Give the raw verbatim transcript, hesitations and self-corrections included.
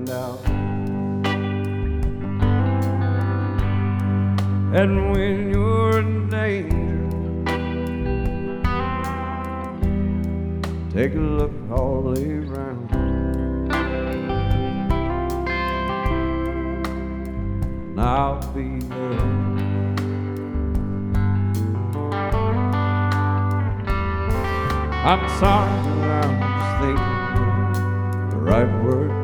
find out. And when you're in danger, take a look all around. And I'll be there. I'm sorry that I was thinking the right word